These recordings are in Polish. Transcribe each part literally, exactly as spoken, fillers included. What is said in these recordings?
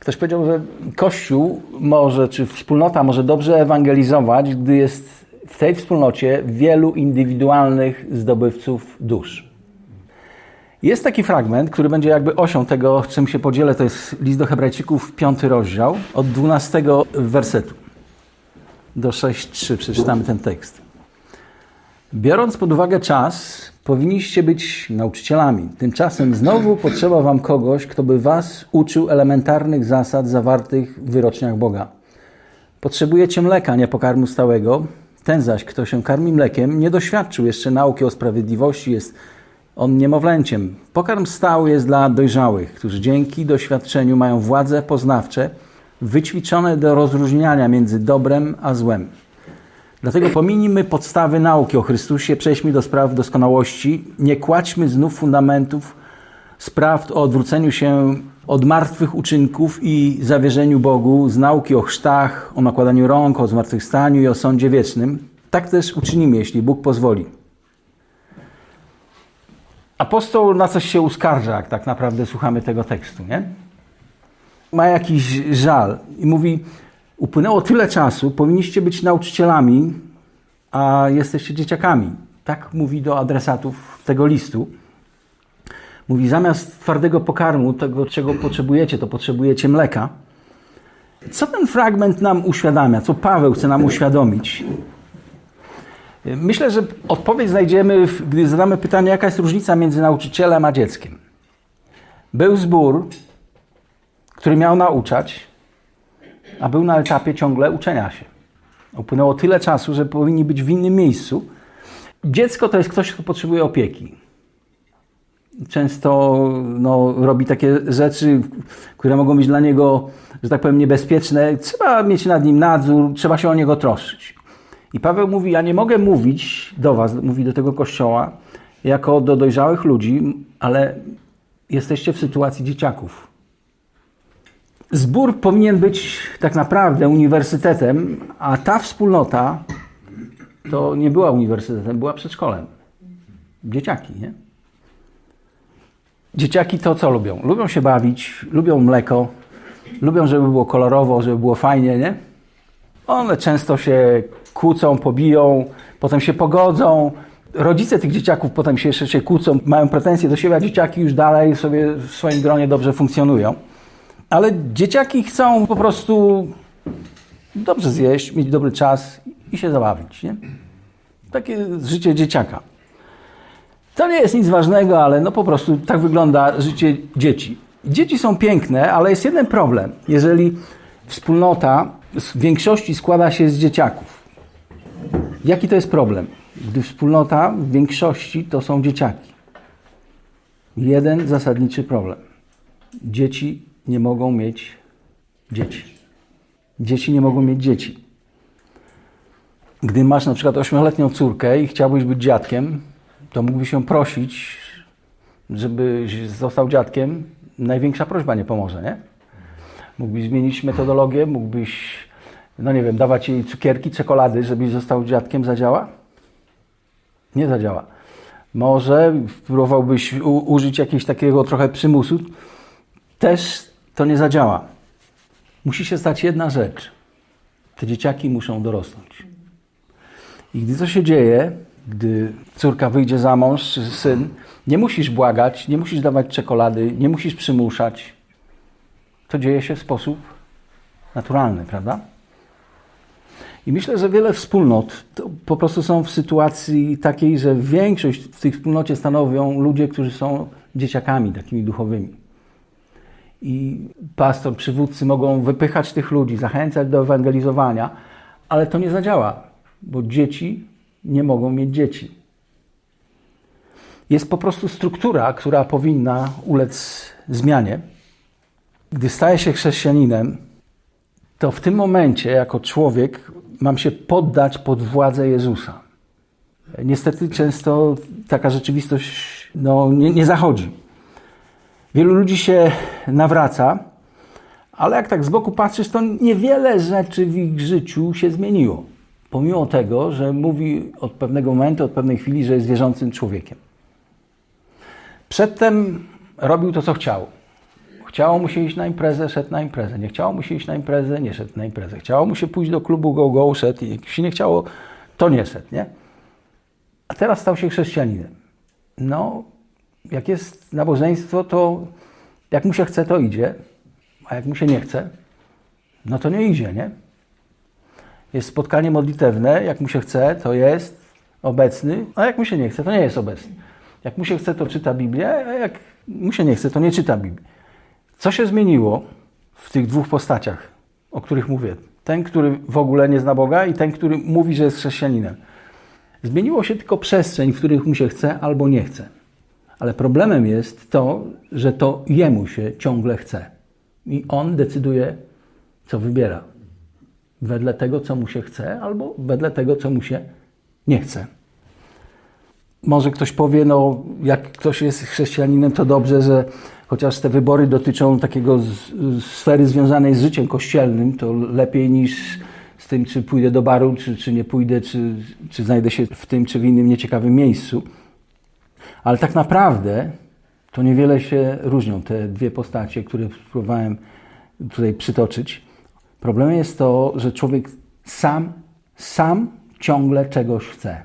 Ktoś powiedział, że Kościół może, czy wspólnota może dobrze ewangelizować, gdy jest w tej wspólnocie wielu indywidualnych zdobywców dusz. Jest taki fragment, który będzie jakby osią tego, czym się podzielę, to jest list do Hebrajczyków, piąty rozdział, od dwunastego wersetu do sześć trzy przeczytamy ten tekst. Biorąc pod uwagę czas, powinniście być nauczycielami. Tymczasem znowu potrzeba wam kogoś, kto by was uczył elementarnych zasad zawartych w wyroczniach Boga. Potrzebujecie mleka, nie pokarmu stałego. Ten zaś, kto się karmi mlekiem, nie doświadczył jeszcze nauki o sprawiedliwości, jest on niemowlęciem. Pokarm stały jest dla dojrzałych, którzy dzięki doświadczeniu mają władze poznawcze, wyćwiczone do rozróżniania między dobrem a złem. Dlatego pominijmy podstawy nauki o Chrystusie, przejdźmy do spraw doskonałości, nie kładźmy znów fundamentów spraw o odwróceniu się od martwych uczynków i zawierzeniu Bogu, z nauki o chrztach, o nakładaniu rąk, o zmartwychwstaniu i o sądzie wiecznym. Tak też uczynimy, jeśli Bóg pozwoli. Apostoł na coś się uskarża, jak tak naprawdę słuchamy tego tekstu, nie? Ma jakiś żal i mówi: upłynęło tyle czasu, powinniście być nauczycielami, a jesteście dzieciakami. Tak mówi do adresatów tego listu. Mówi, zamiast twardego pokarmu, tego czego potrzebujecie, to potrzebujecie mleka. Co ten fragment nam uświadamia? Co Paweł chce nam uświadomić? Myślę, że odpowiedź znajdziemy, gdy zadamy pytanie, jaka jest różnica między nauczycielem a dzieckiem. Był zbór, który miał nauczać, a był na etapie ciągle uczenia się. Upłynęło tyle czasu, że powinni być w innym miejscu. Dziecko to jest ktoś, kto potrzebuje opieki. Często no, robi takie rzeczy, które mogą być dla niego, że tak powiem, niebezpieczne. Trzeba mieć nad nim nadzór, trzeba się o niego troszczyć. I Paweł mówi, ja nie mogę mówić do was, mówi do tego Kościoła, jako do dojrzałych ludzi, ale jesteście w sytuacji dzieciaków. Zbór powinien być tak naprawdę uniwersytetem, a ta wspólnota to nie była uniwersytetem, była przedszkolem. Dzieciaki, nie? Dzieciaki to co lubią? Lubią się bawić, lubią mleko, lubią, żeby było kolorowo, żeby było fajnie, nie? One często się kłócą, pobiją, potem się pogodzą. Rodzice tych dzieciaków potem się jeszcze się kłócą, mają pretensje do siebie, a dzieciaki już dalej sobie w swoim gronie dobrze funkcjonują. Ale dzieciaki chcą po prostu dobrze zjeść, mieć dobry czas i się zabawić, nie? Takie życie dzieciaka. To nie jest nic ważnego, ale no po prostu tak wygląda życie dzieci. Dzieci są piękne, ale jest jeden problem. Jeżeli wspólnota w większości składa się z dzieciaków. Jaki to jest problem? Gdy wspólnota w większości to są dzieciaki. Jeden zasadniczy problem. Dzieci nie mogą mieć dzieci. Dzieci nie mogą mieć dzieci. Gdy masz na przykład ośmioletnią córkę i chciałbyś być dziadkiem, to mógłbyś się prosić, żebyś został dziadkiem. Największa prośba nie pomoże, nie? Mógłbyś zmienić metodologię, mógłbyś, no nie wiem, dawać jej cukierki, czekolady, żebyś został dziadkiem, zadziała? Nie zadziała. Może próbowałbyś u- użyć jakiegoś takiego trochę przymusu, też to nie zadziała. Musi się stać jedna rzecz. Te dzieciaki muszą dorosnąć. I gdy to się dzieje, gdy córka wyjdzie za mąż, czy syn, nie musisz błagać, nie musisz dawać czekolady, nie musisz przymuszać. To dzieje się w sposób naturalny, prawda? I myślę, że wiele wspólnot to po prostu są w sytuacji takiej, że większość w tej wspólnocie stanowią ludzie, którzy są dzieciakami takimi duchowymi. I pastor, przywódcy mogą wypychać tych ludzi, zachęcać do ewangelizowania, ale to nie zadziała, bo dzieci nie mogą mieć dzieci. Jest po prostu struktura, która powinna ulec zmianie. Gdy staję się chrześcijaninem, to w tym momencie jako człowiek mam się poddać pod władzę Jezusa. Niestety często taka rzeczywistość no, nie, nie zachodzi. Wielu ludzi się nawraca, ale jak tak z boku patrzysz, to niewiele rzeczy w ich życiu się zmieniło. Pomimo tego, że mówi od pewnego momentu, od pewnej chwili, że jest wierzącym człowiekiem. Przedtem robił to, co chciał. Chciało mu się iść na imprezę, szedł na imprezę. Nie chciało mu się iść na imprezę, nie szedł na imprezę. Chciało mu się pójść do klubu go, go, szedł. Jak się nie chciało, to nie szedł, nie? A teraz stał się chrześcijaninem. No, jak jest nabożeństwo, to jak mu się chce, to idzie. A jak mu się nie chce, no to nie idzie, nie? Jest spotkanie modlitewne, jak mu się chce, to jest obecny, a jak mu się nie chce, to nie jest obecny. Jak mu się chce, to czyta Biblię, a jak mu się nie chce, to nie czyta Biblii. Co się zmieniło w tych dwóch postaciach, o których mówię? Ten, który w ogóle nie zna Boga i ten, który mówi, że jest chrześcijaninem. Zmieniło się tylko przestrzeń, w których mu się chce albo nie chce. Ale problemem jest to, że to jemu się ciągle chce. I on decyduje, co wybiera. Wedle tego, co mu się chce, albo wedle tego, co mu się nie chce. Może ktoś powie, no jak ktoś jest chrześcijaninem, to dobrze, że chociaż te wybory dotyczą takiego z, z sfery związanej z życiem kościelnym, to lepiej niż z tym, czy pójdę do baru, czy, czy nie pójdę, czy, czy znajdę się w tym, czy w innym nieciekawym miejscu. Ale tak naprawdę to niewiele się różnią te dwie postacie, które próbowałem tutaj przytoczyć. Problemem jest to, że człowiek sam, sam ciągle czegoś chce.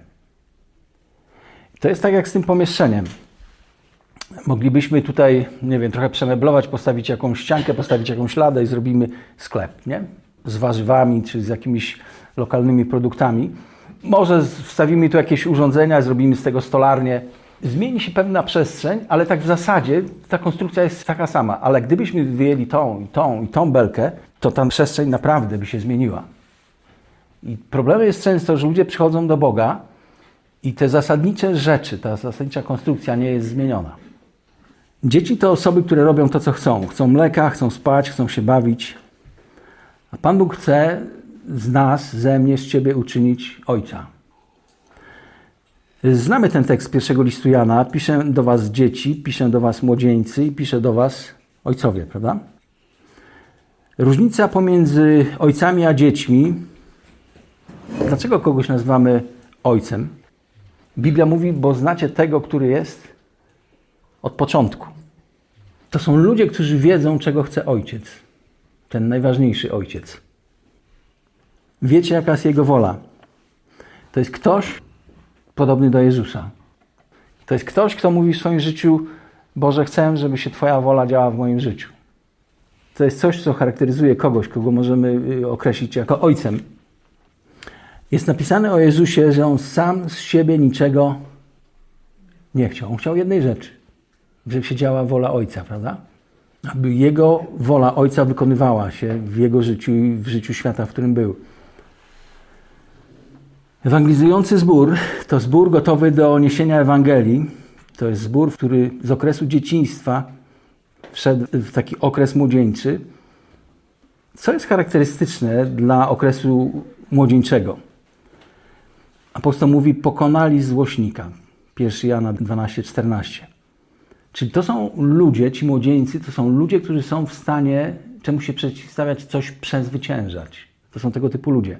To jest tak jak z tym pomieszczeniem. Moglibyśmy tutaj, nie wiem, trochę przemeblować, postawić jakąś ściankę, postawić jakąś ladę i zrobimy sklep, nie? Z warzywami czy z jakimiś lokalnymi produktami. Może wstawimy tu jakieś urządzenia, zrobimy z tego stolarnię. Zmieni się pewna przestrzeń, ale tak w zasadzie ta konstrukcja jest taka sama. Ale gdybyśmy wyjęli tą i tą i tą belkę, to ta przestrzeń naprawdę by się zmieniła. I problemem jest często, że ludzie przychodzą do Boga i te zasadnicze rzeczy, ta zasadnicza konstrukcja nie jest zmieniona. Dzieci to osoby, które robią to, co chcą. Chcą mleka, chcą spać, chcą się bawić. A Pan Bóg chce z nas, ze mnie, z Ciebie uczynić Ojca. Znamy ten tekst pierwszego listu Jana. Piszę do was dzieci, piszę do was młodzieńcy i piszę do was ojcowie, prawda? Różnica pomiędzy ojcami a dziećmi. Dlaczego kogoś nazywamy ojcem? Biblia mówi, bo znacie tego, który jest od początku. To są ludzie, którzy wiedzą, czego chce ojciec. Ten najważniejszy ojciec. Wiecie, jaka jest jego wola. To jest ktoś podobny do Jezusa. To jest ktoś, kto mówi w swoim życiu: Boże, chcę, żeby się Twoja wola działa w moim życiu. To jest coś, co charakteryzuje kogoś, kogo możemy określić jako ojcem. Jest napisane o Jezusie, że On sam z siebie niczego nie chciał. On chciał jednej rzeczy. Żeby się działa wola Ojca, prawda? Aby Jego wola Ojca wykonywała się w Jego życiu i w życiu świata, w którym był. Ewangelizujący zbór to zbór gotowy do niesienia Ewangelii. To jest zbór, który z okresu dzieciństwa wszedł w taki okres młodzieńczy. Co jest charakterystyczne dla okresu młodzieńczego? Apostoł mówi, pokonali złośnika. pierwszy Jana dwanaście czternaście. Czyli to są ludzie, ci młodzieńcy, to są ludzie, którzy są w stanie czemuś się przeciwstawiać, coś przezwyciężać. To są tego typu ludzie.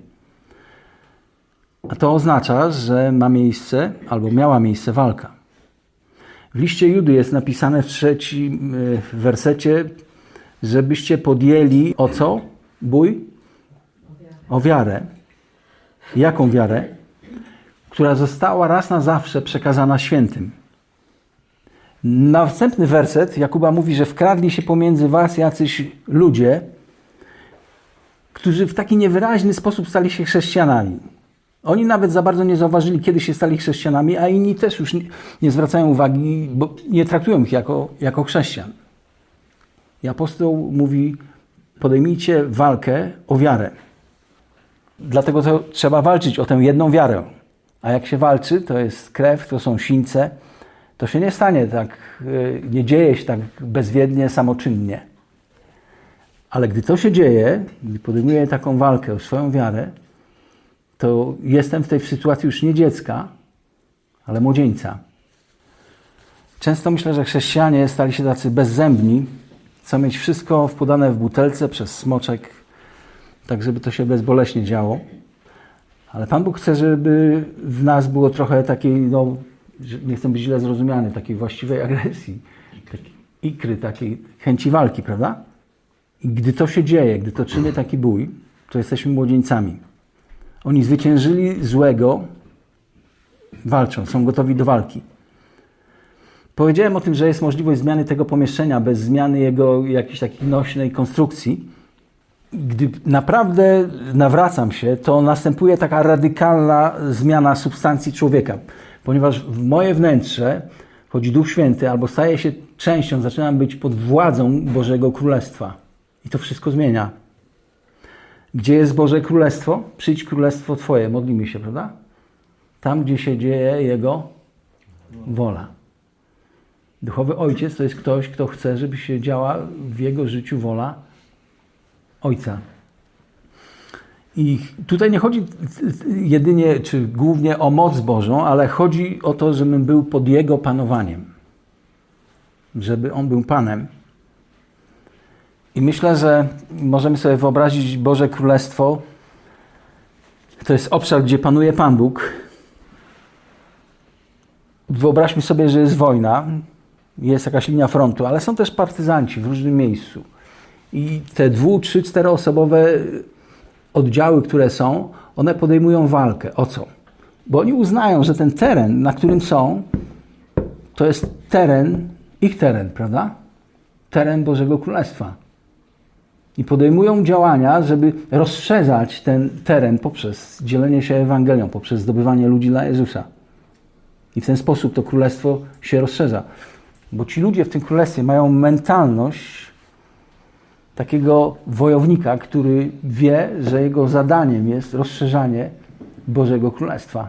A to oznacza, że ma miejsce, albo miała miejsce walka. W liście Judy jest napisane w trzecim wersecie, żebyście podjęli o co? Bój? O wiarę. Jaką wiarę? Która została raz na zawsze przekazana świętym. Następny werset Jakuba mówi, że wkradli się pomiędzy was jacyś ludzie, którzy w taki niewyraźny sposób stali się chrześcijanami. Oni nawet za bardzo nie zauważyli, kiedy się stali chrześcijanami, a inni też już nie, nie zwracają uwagi, bo nie traktują ich jako, jako chrześcijan. I apostoł mówi, podejmijcie walkę o wiarę. Dlatego to trzeba walczyć o tę jedną wiarę. A jak się walczy, to jest krew, to są sińce, to się nie stanie tak, nie dzieje się tak bezwiednie, samoczynnie. Ale gdy to się dzieje, gdy podejmuję taką walkę o swoją wiarę, to jestem w tej sytuacji już nie dziecka, ale młodzieńca. Często myślę, że chrześcijanie stali się tacy bezzębni, chcą mieć wszystko wpodane w butelce przez smoczek, tak żeby to się bezboleśnie działo. Ale Pan Bóg chce, żeby w nas było trochę takiej, no, nie chcę być źle zrozumiany, takiej właściwej agresji. ikry, takiej chęci walki, prawda? I gdy to się dzieje, gdy toczymy taki bój, to jesteśmy młodzieńcami. Oni zwyciężyli złego, walczą, są gotowi do walki. Powiedziałem o tym, że jest możliwość zmiany tego pomieszczenia bez zmiany jego jakiejś takiej nośnej konstrukcji. Gdy naprawdę nawracam się, to następuje taka radykalna zmiana substancji człowieka, ponieważ w moje wnętrze wchodzi Duch Święty albo staje się częścią, zaczynam być pod władzą Bożego Królestwa. I to wszystko zmienia. Gdzie jest Boże Królestwo? Przyjdź Królestwo Twoje. Modlimy się, prawda? Tam, gdzie się dzieje Jego wola. Duchowy Ojciec to jest ktoś, kto chce, żeby się działa w Jego życiu wola Ojca. I tutaj nie chodzi jedynie, czy głównie o moc Bożą, ale chodzi o to, żebym był pod Jego panowaniem. Żeby On był Panem. I myślę, że możemy sobie wyobrazić Boże Królestwo. To jest obszar, gdzie panuje Pan Bóg. Wyobraźmy sobie, że jest wojna. Jest jakaś linia frontu, ale są też partyzanci w różnym miejscu. I te dwu, trzy, czteroosobowe oddziały, które są, one podejmują walkę. O co? Bo oni uznają, że ten teren, na którym są, to jest teren, ich teren, prawda? Teren Bożego Królestwa. I podejmują działania, żeby rozszerzać ten teren poprzez dzielenie się Ewangelią, poprzez zdobywanie ludzi dla Jezusa. I w ten sposób to królestwo się rozszerza. Bo ci ludzie w tym królestwie mają mentalność takiego wojownika, który wie, że jego zadaniem jest rozszerzanie Bożego Królestwa.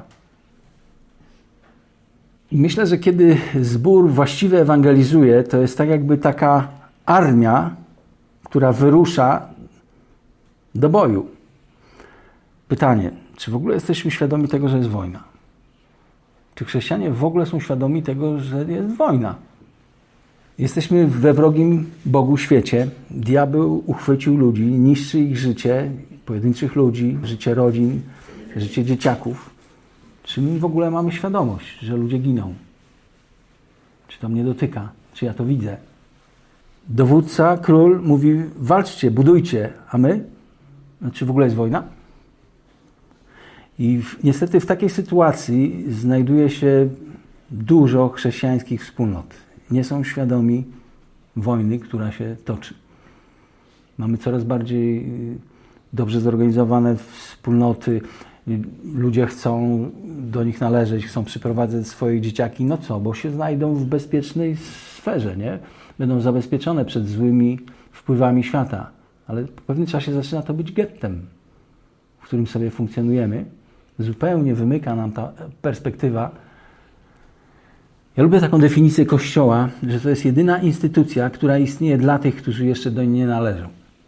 I myślę, że kiedy zbór właściwie ewangelizuje, to jest tak jakby taka armia, która wyrusza do boju. Pytanie, czy w ogóle jesteśmy świadomi tego, że jest wojna? Czy chrześcijanie w ogóle są świadomi tego, że jest wojna? Jesteśmy we wrogim Bogu świecie. Diabeł uchwycił ludzi, niszczy ich życie, pojedynczych ludzi, życie rodzin, życie dzieciaków. Czy my w ogóle mamy świadomość, że ludzie giną? Czy to mnie dotyka? Czy ja to widzę? Dowódca, król mówi, walczcie, budujcie, a my? No, czy w ogóle jest wojna? I w, niestety w takiej sytuacji znajduje się dużo chrześcijańskich wspólnot. Nie są świadomi wojny, która się toczy. Mamy coraz bardziej dobrze zorganizowane wspólnoty. Ludzie chcą do nich należeć, chcą przyprowadzać swoje dzieciaki. No co, bo się znajdą w bezpiecznej sferze, nie? Będą zabezpieczone przed złymi wpływami świata. Ale po pewnym czasie zaczyna to być gettem, w którym sobie funkcjonujemy. Zupełnie wymyka nam ta perspektywa. Ja lubię taką definicję Kościoła, że to jest jedyna instytucja, która istnieje dla tych, którzy jeszcze do niej nie należą.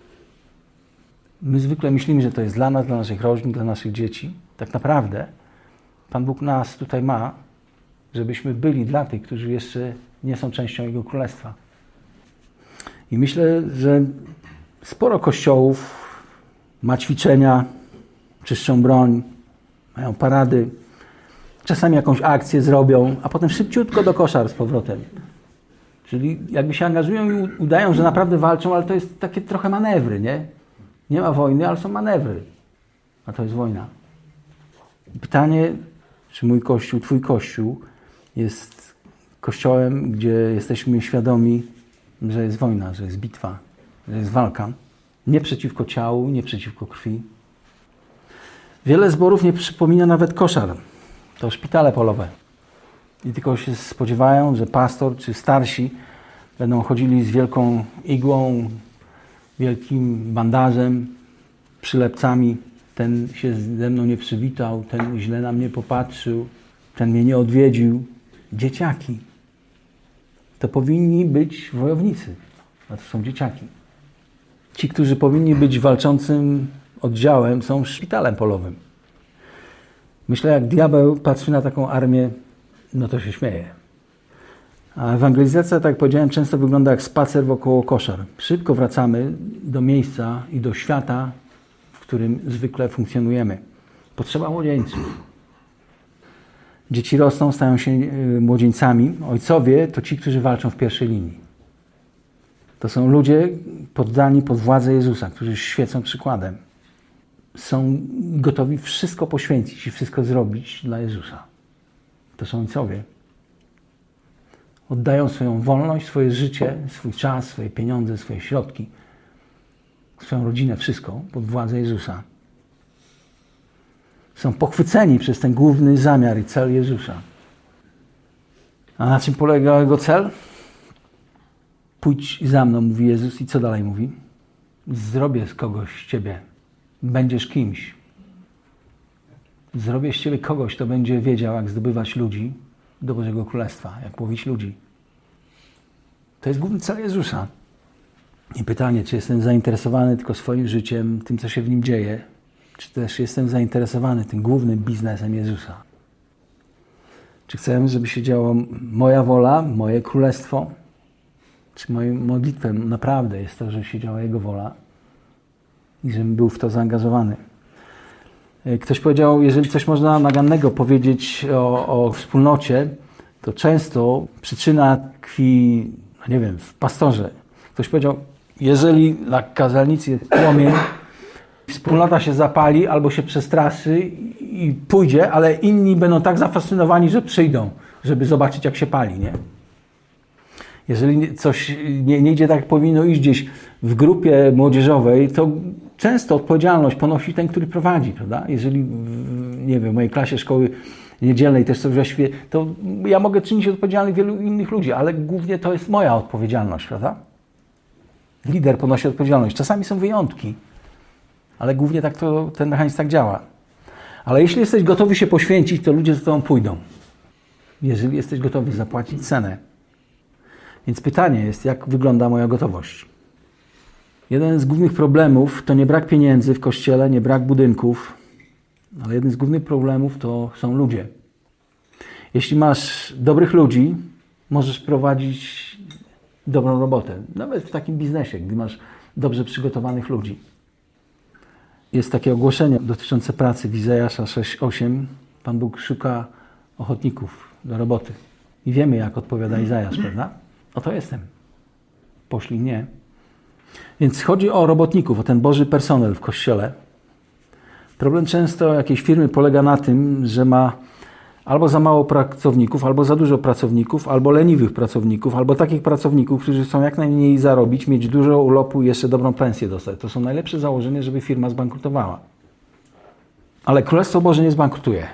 My zwykle myślimy, że to jest dla nas, dla naszych rodzin, dla naszych dzieci. Tak naprawdę Pan Bóg nas tutaj ma, żebyśmy byli dla tych, którzy jeszcze nie są częścią Jego Królestwa. I myślę, że sporo kościołów ma ćwiczenia, czyszczą broń, mają parady, czasami jakąś akcję zrobią, a potem szybciutko do koszar z powrotem. Czyli jakby się angażują i udają, że naprawdę walczą, ale to jest takie trochę manewry, nie? Nie ma wojny, ale są manewry. A to jest wojna. Pytanie, czy mój Kościół, Twój Kościół jest kościołem, gdzie jesteśmy świadomi, że jest wojna, że jest bitwa, że jest walka. Nie przeciwko ciału, nie przeciwko krwi. Wiele zborów nie przypomina nawet koszar. To szpitale polowe. I tylko się spodziewają, że pastor czy starsi będą chodzili z wielką igłą, wielkim bandażem, przylepcami. Ten się ze mną nie przywitał, ten źle na mnie popatrzył, ten mnie nie odwiedził. Dzieciaki. To powinni być wojownicy, a to są dzieciaki. Ci, którzy powinni być walczącym oddziałem, są szpitalem polowym. Myślę, jak diabeł patrzy na taką armię, no to się śmieje. A ewangelizacja, tak jak powiedziałem, często wygląda jak spacer wokoło koszar. Szybko wracamy do miejsca i do świata, w którym zwykle funkcjonujemy. Potrzeba młodzieńców. Dzieci rosną, stają się młodzieńcami. Ojcowie to ci, którzy walczą w pierwszej linii. To są ludzie poddani pod władzę Jezusa, którzy świecą przykładem. Są gotowi wszystko poświęcić i wszystko zrobić dla Jezusa. To są ojcowie. Oddają swoją wolność, swoje życie, swój czas, swoje pieniądze, swoje środki, swoją rodzinę, wszystko pod władzę Jezusa. Są pochwyceni przez ten główny zamiar i cel Jezusa. A na czym polega jego cel? Pójdź za mną, mówi Jezus. I co dalej mówi? Zrobię z kogoś z ciebie. Będziesz kimś. Zrobię z ciebie kogoś, kto będzie wiedział, jak zdobywać ludzi do Bożego Królestwa, jak łowić ludzi. To jest główny cel Jezusa. I pytanie, czy jestem zainteresowany tylko swoim życiem, tym, co się w nim dzieje, czy też jestem zainteresowany tym głównym biznesem Jezusa. Czy chcę, żeby się działo moja wola, moje królestwo, czy moją modlitwą naprawdę jest to, żeby się działa Jego wola i żebym był w to zaangażowany. Ktoś powiedział, jeżeli coś można nagannego powiedzieć o, o wspólnocie, to często przyczyna tkwi, no nie wiem, w pastorze. Ktoś powiedział, jeżeli na kazalnicy jest płomień, wspólnota się zapali albo się przestraszy i pójdzie, ale inni będą tak zafascynowani, że przyjdą, żeby zobaczyć, jak się pali, nie? Jeżeli coś nie, nie idzie tak, jak powinno iść gdzieś w grupie młodzieżowej, to często odpowiedzialność ponosi ten, który prowadzi, prawda? Jeżeli, w, nie wiem, w mojej klasie szkoły niedzielnej też coś właściwie, to ja mogę czynić odpowiedzialnych wielu innych ludzi, ale głównie to jest moja odpowiedzialność, prawda? Lider ponosi odpowiedzialność. Czasami są wyjątki, ale głównie tak to, ten mechanizm tak działa. Ale jeśli jesteś gotowy się poświęcić, to ludzie za tobą pójdą. Jeżeli jesteś gotowy zapłacić cenę. Więc pytanie jest, jak wygląda moja gotowość? Jeden z głównych problemów to nie brak pieniędzy w kościele, nie brak budynków, ale jeden z głównych problemów to są ludzie. Jeśli masz dobrych ludzi, możesz prowadzić dobrą robotę. Nawet w takim biznesie, gdy masz dobrze przygotowanych ludzi. Jest takie ogłoszenie dotyczące pracy w Izajasza sześć osiem. Pan Bóg szuka ochotników do roboty. I wiemy, jak odpowiada Izajasz, prawda? Oto jestem. Poślij mnie. Więc chodzi o robotników, o ten Boży personel w Kościele. Problem często jakiejś firmy polega na tym, że ma albo za mało pracowników, albo za dużo pracowników, albo leniwych pracowników, albo takich pracowników, którzy chcą jak najmniej zarobić, mieć dużo urlopu i jeszcze dobrą pensję dostać. To są najlepsze założenia, żeby firma zbankrutowała. Ale Królestwo Boże nie zbankrutuje.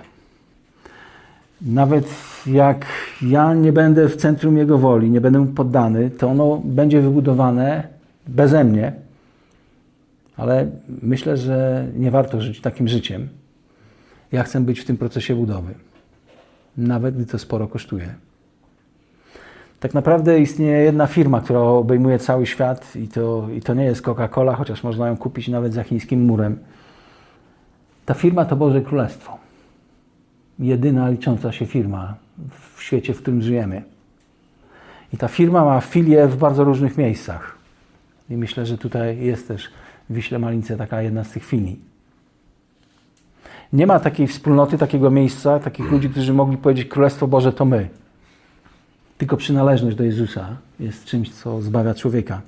Nawet jak ja nie będę w centrum Jego woli, nie będę mu poddany, to ono będzie wybudowane beze mnie. Ale myślę, że nie warto żyć takim życiem. Ja chcę być w tym procesie budowy. Nawet gdy to sporo kosztuje. Tak naprawdę istnieje jedna firma, która obejmuje cały świat i to, i to nie jest Coca-Cola, chociaż można ją kupić nawet za chińskim murem. Ta firma to Boże Królestwo. Jedyna licząca się firma w świecie, w którym żyjemy. I ta firma ma filie w bardzo różnych miejscach. I myślę, że tutaj jest też w Wiśle Malince taka jedna z tych filii. Nie ma takiej wspólnoty, takiego miejsca, takich ludzi, którzy mogli powiedzieć, Królestwo Boże to my. Tylko przynależność do Jezusa jest czymś, co zbawia człowieka.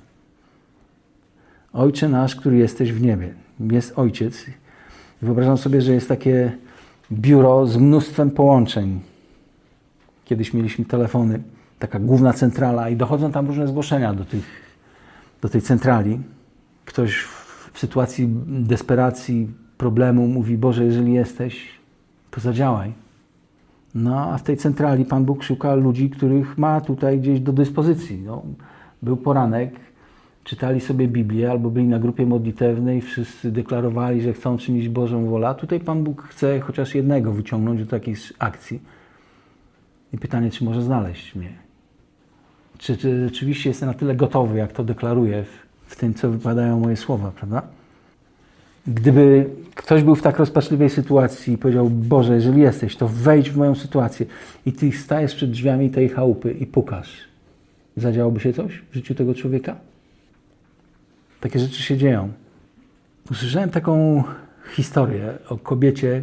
Ojcze nasz, który jesteś w niebie. Jest Ojciec. Wyobrażam sobie, że jest takie biuro z mnóstwem połączeń. Kiedyś mieliśmy telefony, taka główna centrala i dochodzą tam różne zgłoszenia do, tych, do tej centrali. Ktoś w sytuacji desperacji, problemu mówi, Boże, jeżeli jesteś, to zadziałaj. No a w tej centrali Pan Bóg szuka ludzi, których ma tutaj gdzieś do dyspozycji. No, był poranek, czytali sobie Biblię albo byli na grupie modlitewnej, wszyscy deklarowali, że chcą czynić Bożą wolę. A tutaj Pan Bóg chce chociaż jednego wyciągnąć do takiej akcji. I pytanie, czy może znaleźć mnie? Czy, czy rzeczywiście jestem na tyle gotowy, jak to deklaruję w, w tym, co wypadają moje słowa, prawda? Gdyby ktoś był w tak rozpaczliwej sytuacji i powiedział, Boże, jeżeli jesteś, to wejdź w moją sytuację i Ty stajesz przed drzwiami tej chałupy i pukasz. Zadziałoby się coś w życiu tego człowieka? Takie rzeczy się dzieją. Usłyszałem taką historię o kobiecie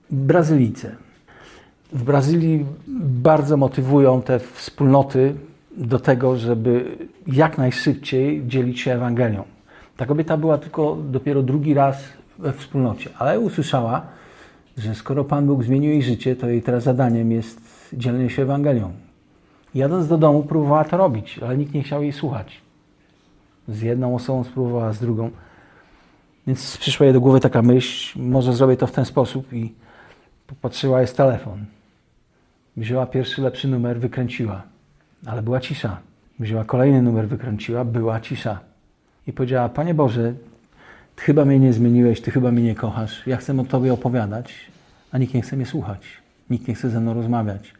Brazylijce. W Brazylii bardzo motywują te wspólnoty do tego, żeby jak najszybciej dzielić się Ewangelią. Ta kobieta była tylko dopiero drugi raz we wspólnocie, ale usłyszała, że skoro Pan Bóg zmienił jej życie, to jej teraz zadaniem jest dzielenie się Ewangelią. Jadąc do domu próbowała to robić, ale nikt nie chciał jej słuchać. Z jedną osobą spróbowała, z drugą. Więc przyszła jej do głowy taka myśl, może zrobię to w ten sposób i popatrzyła, jest telefon. Wzięła pierwszy lepszy numer, wykręciła, ale była cisza. Wzięła kolejny numer, wykręciła, była cisza. I powiedziała, Panie Boże, Ty chyba mnie nie zmieniłeś, Ty chyba mnie nie kochasz. Ja chcę o Tobie opowiadać, a nikt nie chce mnie słuchać. Nikt nie chce ze mną rozmawiać.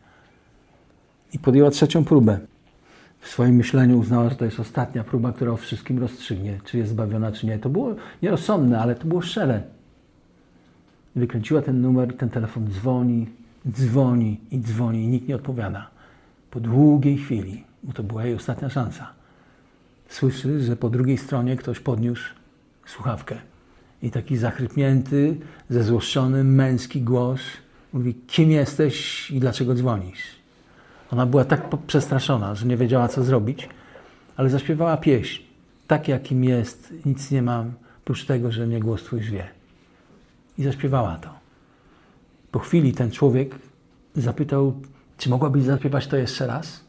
I podjęła trzecią próbę. W swoim myśleniu uznała, że to jest ostatnia próba, która o wszystkim rozstrzygnie, czy jest zbawiona, czy nie. To było nierozsądne, ale to było szczere. Wykręciła ten numer i ten telefon dzwoni, dzwoni i dzwoni i nikt nie odpowiada. Po długiej chwili, bo to była jej ostatnia szansa, słyszy, że po drugiej stronie ktoś podniósł słuchawkę. I taki zachrypnięty, zezłoszczony, męski głos mówi, kim jesteś i dlaczego dzwonisz? Ona była tak przestraszona, że nie wiedziała, co zrobić, ale zaśpiewała pieśń. Tak, jakim jest, nic nie mam, oprócz tego, że mnie głos Twój zwie. I zaśpiewała to. Po chwili ten człowiek zapytał, czy mogłabyś zaśpiewać to jeszcze raz?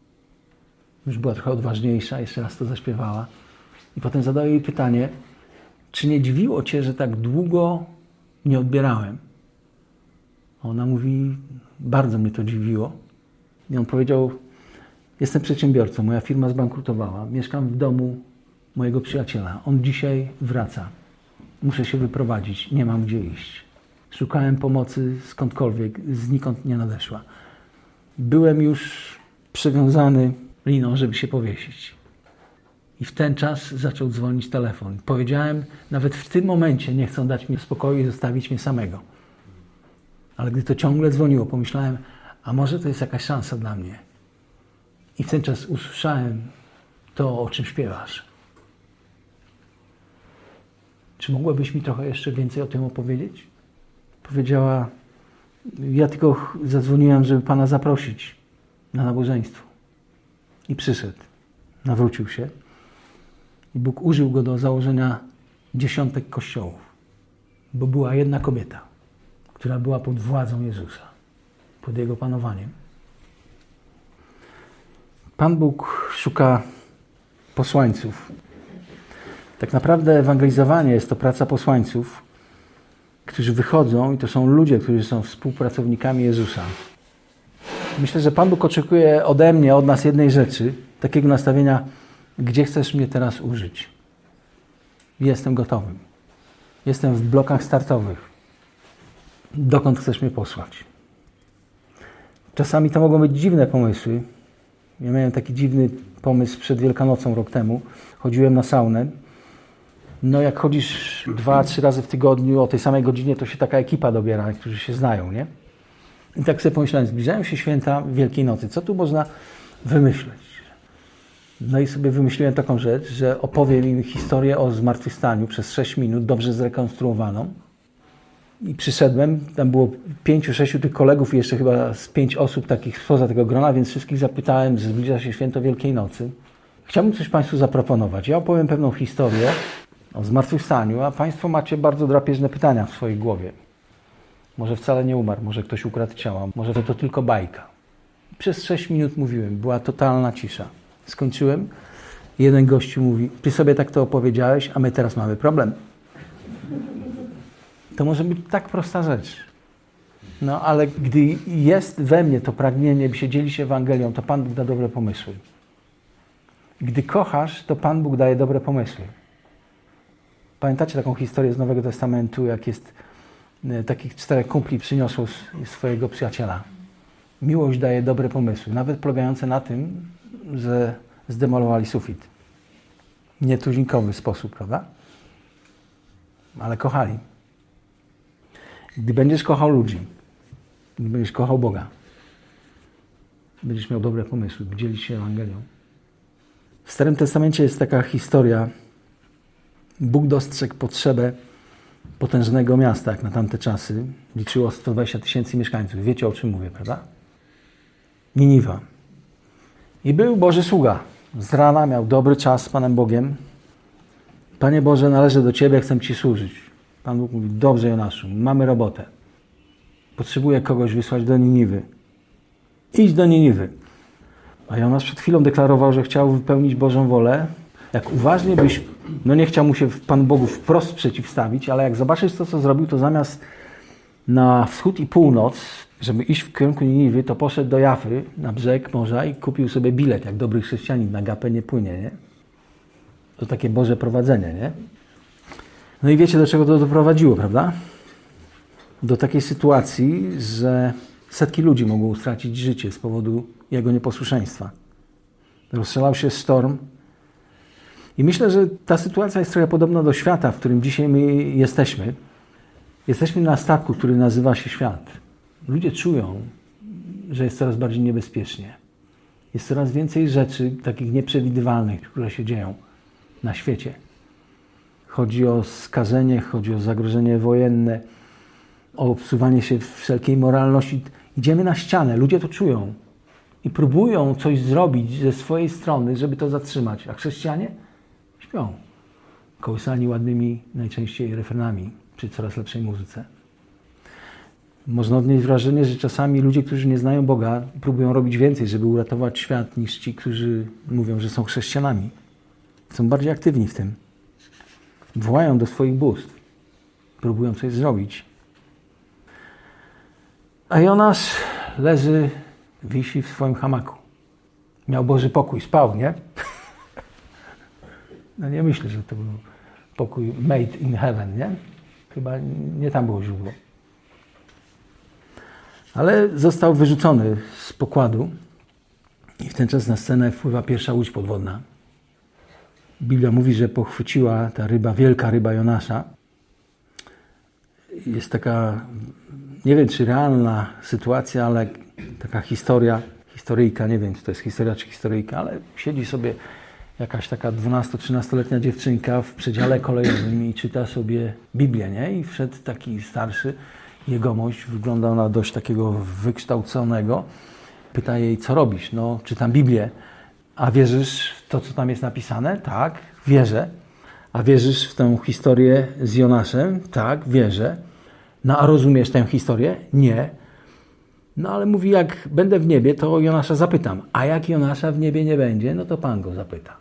Już była trochę odważniejsza, jeszcze raz to zaśpiewała. I potem zadał jej pytanie, czy nie dziwiło Cię, że tak długo nie odbierałem? Ona mówi, bardzo mnie to dziwiło. I on powiedział, jestem przedsiębiorcą, moja firma zbankrutowała, mieszkam w domu mojego przyjaciela. On dzisiaj wraca. Muszę się wyprowadzić, nie mam gdzie iść. Szukałem pomocy skądkolwiek, znikąd nie nadeszła. Byłem już przywiązany liną, żeby się powiesić. I w ten czas zaczął dzwonić telefon. Powiedziałem, nawet w tym momencie nie chcą dać mi spokoju i zostawić mnie samego. Ale gdy to ciągle dzwoniło, pomyślałem, a może to jest jakaś szansa dla mnie. I w ten czas usłyszałem to, o czym śpiewasz. Czy mogłabyś mi trochę jeszcze więcej o tym opowiedzieć? Powiedziała, ja tylko zadzwoniłem, żeby Pana zaprosić na nabożeństwo. I przyszedł. Nawrócił się. I Bóg użył go do założenia dziesiątek kościołów. Bo była jedna kobieta, która była pod władzą Jezusa. Pod Jego panowaniem. Pan Bóg szuka posłańców. Tak naprawdę ewangelizowanie jest to praca posłańców, którzy wychodzą i to są ludzie, którzy są współpracownikami Jezusa. Myślę, że Pan Bóg oczekuje ode mnie, od nas jednej rzeczy, takiego nastawienia, gdzie chcesz mnie teraz użyć. Jestem gotowym. Jestem w blokach startowych. Dokąd chcesz mnie posłać? Czasami to mogą być dziwne pomysły. Ja miałem taki dziwny pomysł przed Wielkanocą rok temu. Chodziłem na saunę. No jak chodzisz dwa, trzy razy w tygodniu o tej samej godzinie, to się taka ekipa dobiera, którzy się znają, nie? I tak sobie pomyślałem, zbliżają się święta Wielkiej Nocy. Co tu można wymyśleć? No i sobie wymyśliłem taką rzecz, że opowiem im historię o zmartwychwstaniu przez sześć minut, dobrze zrekonstruowaną. I przyszedłem, tam było pięciu, sześciu tych kolegów i jeszcze chyba z pięć osób takich spoza tego grona, więc wszystkich zapytałem, że zbliża się święto Wielkiej Nocy. Chciałbym coś Państwu zaproponować. Ja opowiem pewną historię o zmartwychwstaniu, a Państwo macie bardzo drapieżne pytania w swojej głowie. Może wcale nie umarł, może ktoś ukradł ciała, może to, to tylko bajka. Przez sześć minut mówiłem, była totalna cisza. Skończyłem i jeden gościu mówi, ty sobie tak to opowiedziałeś, a my teraz mamy problem. To może być tak prosta rzecz. No ale gdy jest we mnie to pragnienie, by się dzielić Ewangelią, to Pan Bóg da dobre pomysły. Gdy kochasz, to Pan Bóg daje dobre pomysły. Pamiętacie taką historię z Nowego Testamentu, jak jest takich czterech kumpli przyniosło swojego przyjaciela. Miłość daje dobre pomysły, nawet polegające na tym, że zdemolowali sufit. Nietuzinkowy sposób, prawda? Ale kochali. Gdy będziesz kochał ludzi, gdy będziesz kochał Boga, będziesz miał dobre pomysły, by dzielić się Ewangelią. W Starym Testamencie jest taka historia. Bóg dostrzegł potrzebę potężnego miasta, jak na tamte czasy. Liczyło sto dwadzieścia tysięcy mieszkańców. Wiecie, o czym mówię, prawda? Niniwa. I był Boży sługa. Z rana miał dobry czas z Panem Bogiem. Panie Boże, należę do Ciebie, chcę Ci służyć. Pan Bóg mówi, dobrze Jonaszu, mamy robotę. Potrzebuję kogoś wysłać do Niniwy. Idź do Niniwy. A Jonasz przed chwilą deklarował, że chciał wypełnić Bożą wolę. Jak uważnie byś, no nie chciał mu się Panu Bogu wprost przeciwstawić, ale jak zobaczysz to, co zrobił, to zamiast na wschód i północ, żeby iść w kierunku Niniwy, to poszedł do Jafy, na brzeg morza i kupił sobie bilet, jak dobry chrześcijanin, na gapę nie płynie, nie? To takie Boże prowadzenie, nie? No i wiecie, do czego to doprowadziło, prawda? Do takiej sytuacji, że setki ludzi mogło stracić życie z powodu jego nieposłuszeństwa. Rozstrzelał się sztorm. I myślę, że ta sytuacja jest trochę podobna do świata, w którym dzisiaj my jesteśmy. Jesteśmy na statku, który nazywa się świat. Ludzie czują, że jest coraz bardziej niebezpiecznie. Jest coraz więcej rzeczy takich nieprzewidywalnych, które się dzieją na świecie. Chodzi o skażenie, chodzi o zagrożenie wojenne, o obsuwanie się wszelkiej moralności. Idziemy na ścianę, ludzie to czują i próbują coś zrobić ze swojej strony, żeby to zatrzymać. A chrześcijanie śpią, kołysani ładnymi najczęściej refrenami przy coraz lepszej muzyce. Można odnieść wrażenie, że czasami ludzie, którzy nie znają Boga, próbują robić więcej, żeby uratować świat, niż ci, którzy mówią, że są chrześcijanami. Są bardziej aktywni w tym. Wołają do swoich bóstw. Próbują coś zrobić. A Jonasz leży, wisi w swoim hamaku. Miał Boży pokój, spał, nie? No nie myślę, że to był pokój made in heaven, nie? Chyba nie tam było źródło. Ale został wyrzucony z pokładu i w ten czas na scenę wpływa pierwsza łódź podwodna. Biblia mówi, że pochwyciła ta ryba, wielka ryba Jonasza. Jest taka, nie wiem czy realna sytuacja, ale taka historia, historyjka, nie wiem czy to jest historia czy historyjka, ale siedzi sobie jakaś taka dwunasto-trzynastoletnia dziewczynka w przedziale kolejowym i czyta sobie Biblię, nie? I wszedł taki starszy jegomość, wyglądał na dość takiego wykształconego. Pyta jej, co robisz? No, czytam Biblię. A wierzysz w to, co tam jest napisane? Tak, wierzę. A wierzysz w tę historię z Jonaszem? Tak, wierzę. No, a rozumiesz tę historię? Nie. No, ale mówi, jak będę w niebie, to Jonasza zapytam. A jak Jonasza w niebie nie będzie, no to Pan go zapyta.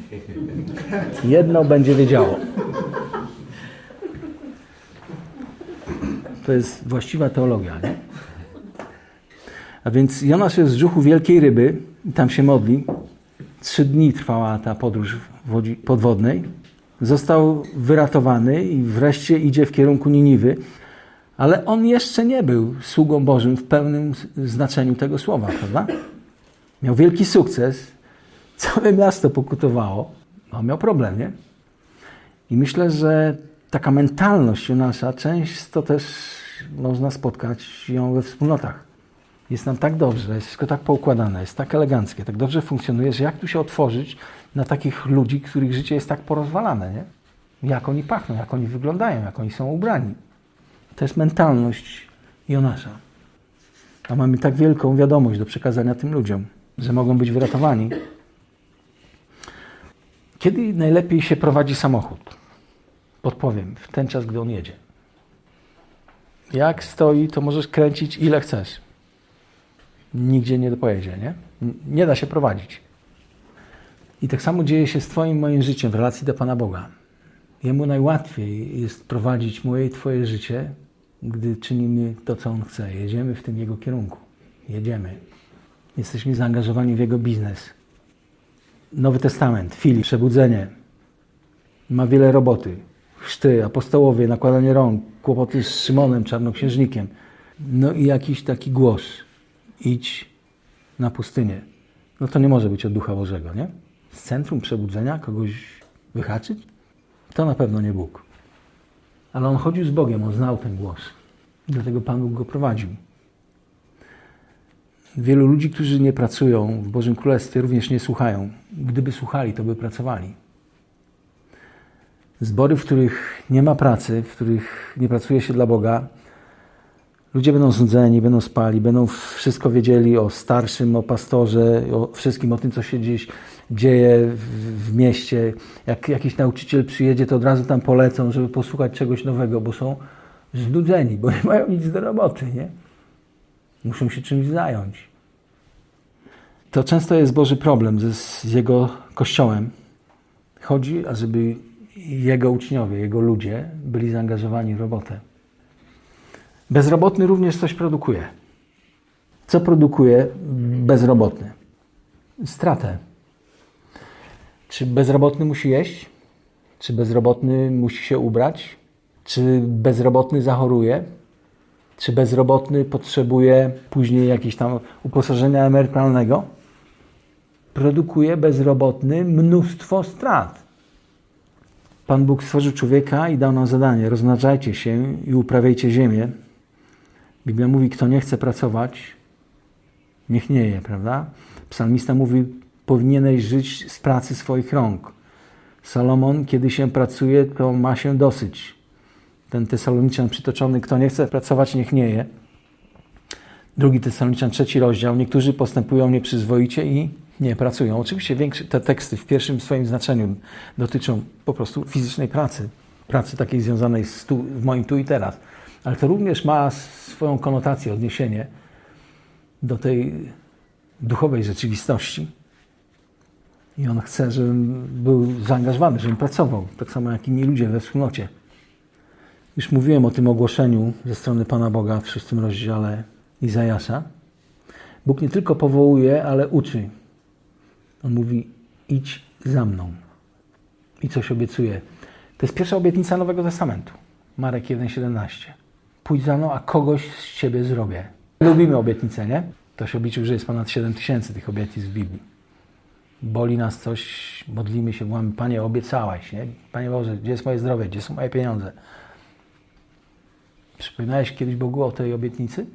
Jedno będzie wiedziało. To jest właściwa teologia, nie? A więc Jonasz jest w brzuchu wielkiej ryby i tam się modli. Trzy dni trwała ta podróż podwodnej. Został wyratowany i wreszcie idzie w kierunku Niniwy. Ale on jeszcze nie był sługą Bożym w pełnym znaczeniu tego słowa, prawda? Miał wielki sukces. Całe miasto pokutowało. On miał problem, nie? I myślę, że taka mentalność Jonasza, często też można spotkać ją we wspólnotach. Jest nam tak dobrze, jest wszystko tak poukładane, jest tak eleganckie, tak dobrze funkcjonuje, że jak tu się otworzyć na takich ludzi, których życie jest tak porozwalane, nie? Jak oni pachną, jak oni wyglądają, jak oni są ubrani. To jest mentalność Jonasza. A mamy tak wielką wiadomość do przekazania tym ludziom, że mogą być wyratowani. Kiedy najlepiej się prowadzi samochód? Podpowiem, w ten czas, gdy on jedzie. Jak stoi, to możesz kręcić ile chcesz. Nigdzie nie pojedzie, nie? Nie da się prowadzić. I tak samo dzieje się z twoim, moim życiem w relacji do Pana Boga. Jemu najłatwiej jest prowadzić moje i twoje życie, gdy czynimy to, co On chce. Jedziemy w tym Jego kierunku. Jedziemy. Jesteśmy zaangażowani w Jego biznes. Nowy Testament, Filip, przebudzenie. Ma wiele roboty. Chrzty, apostołowie, nakładanie rąk, kłopoty z Szymonem, czarnoksiężnikiem. No i jakiś taki głos. Idź na pustynię. No to nie może być od Ducha Bożego, nie? Z centrum przebudzenia kogoś wyhaczyć? To na pewno nie Bóg. Ale on chodził z Bogiem, on znał ten głos. Dlatego Pan Bóg go prowadził. Wielu ludzi, którzy nie pracują w Bożym Królestwie, również nie słuchają. Gdyby słuchali, to by pracowali. Zbory, w których nie ma pracy, w których nie pracuje się dla Boga, Ludzie będą znudzeni, będą spali, będą wszystko wiedzieli o starszym, o pastorze, o wszystkim, o tym, co się gdzieś dzieje w, w mieście. Jak jakiś nauczyciel przyjedzie, to od razu tam polecą, żeby posłuchać czegoś nowego, bo są znudzeni, bo nie mają nic do roboty, nie? Muszą się czymś zająć. To często jest Boży problem z, z Jego Kościołem. Chodzi, ażeby Jego uczniowie, Jego ludzie byli zaangażowani w robotę. Bezrobotny również coś produkuje. Co produkuje bezrobotny? Stratę. Czy bezrobotny musi jeść? Czy bezrobotny musi się ubrać? Czy bezrobotny zachoruje? Czy bezrobotny potrzebuje później jakiegoś tam uposażenia emerytalnego? Produkuje bezrobotny mnóstwo strat. Pan Bóg stworzył człowieka i dał nam zadanie. Rozmnażajcie się i uprawiajcie ziemię. Biblia mówi, kto nie chce pracować, niech nie je, prawda? Psalmista mówi, powinieneś żyć z pracy swoich rąk. Salomon, kiedy się pracuje, to ma się dosyć. Ten Tesaloniczan przytoczony, kto nie chce pracować, niech nie je. Drugi Tesaloniczan, trzeci rozdział. Niektórzy postępują nieprzyzwoicie i nie pracują. Oczywiście większe, te teksty w pierwszym swoim znaczeniu dotyczą po prostu fizycznej pracy. Pracy takiej związanej z tu, w moim tu i teraz. Ale to również ma swoją konotację, odniesienie do tej duchowej rzeczywistości. I on chce, żebym był zaangażowany, żebym pracował. Tak samo jak inni ludzie we wspólnocie. Już mówiłem o tym ogłoszeniu ze strony Pana Boga w szóstym rozdziale Izajasza. Bóg nie tylko powołuje, ale uczy. On mówi, idź za mną. I coś obiecuje. To jest pierwsza obietnica Nowego Testamentu. Marek jeden siedemnaście. Pójdź za mną, a kogoś z ciebie zrobię. Lubimy obietnice, nie? To się obliczył, że jest ponad siedem tysięcy tych obietnic w Biblii. Boli nas coś, modlimy się, mówimy, Panie, obiecałeś, nie? Panie Boże, gdzie jest moje zdrowie, gdzie są moje pieniądze? Przypominałeś kiedyś Bogu o tej obietnicy?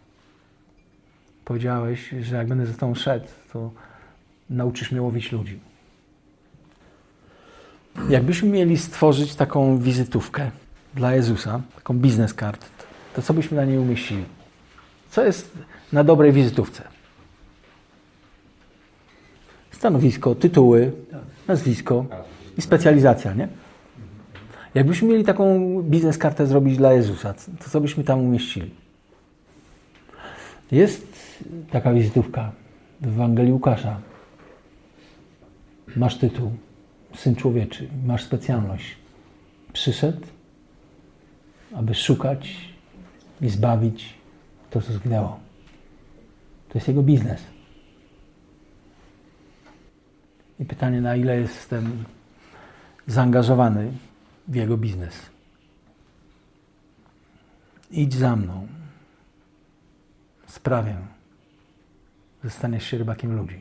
Powiedziałeś, że jak będę za Tobą szedł, to nauczysz mnie łowić ludzi. Jakbyśmy mieli stworzyć taką wizytówkę dla Jezusa, taką business card, to co byśmy na niej umieścili? Co jest na dobrej wizytówce? Stanowisko, tytuły, nazwisko i specjalizacja, nie? Jakbyśmy mieli taką biznes kartę zrobić dla Jezusa, to co byśmy tam umieścili? Jest taka wizytówka w Ewangelii Łukasza. Masz tytuł, Syn Człowieczy, masz specjalność. Przyszedł, aby szukać i zbawić to, co zginęło. To jest jego biznes. I pytanie, na ile jestem zaangażowany w jego biznes. Idź za mną. Sprawię, że staniesz się rybakiem ludzi.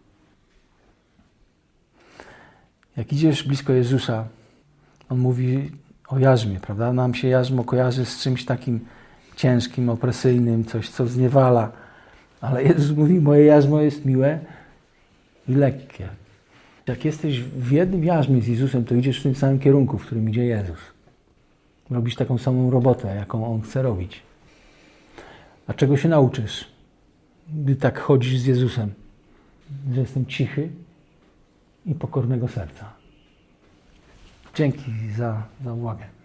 Jak idziesz blisko Jezusa, On mówi o jarzmie, prawda? Nam się jarzmo kojarzy z czymś takim ciężkim, opresyjnym, coś, co zniewala. Ale Jezus mówi, moje jarzmo jest miłe i lekkie. Jak jesteś w jednym jarzmie z Jezusem, to idziesz w tym samym kierunku, w którym idzie Jezus. Robisz taką samą robotę, jaką On chce robić. A czego się nauczysz, gdy tak chodzisz z Jezusem? Że jestem cichy i pokornego serca. Dzięki za, za uwagę.